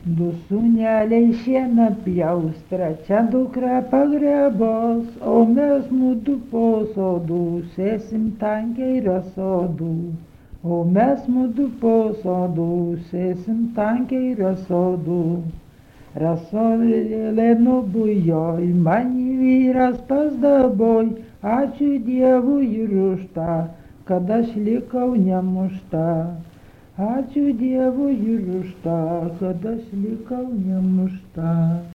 Du sūneliai šieną pjaus, trečia dukra pagrebos, o mes mudu po sodų sėsim tankiai rasodų. O mes mudu po sodų sėsim tankiai rasodų. Rasodėlė nubujoj, man vyras pasdaboj, ačiū Dievui ir už tą, kad aš likau nemušta. Ačiū Dievui ir už tą, kad aš likau nemušta.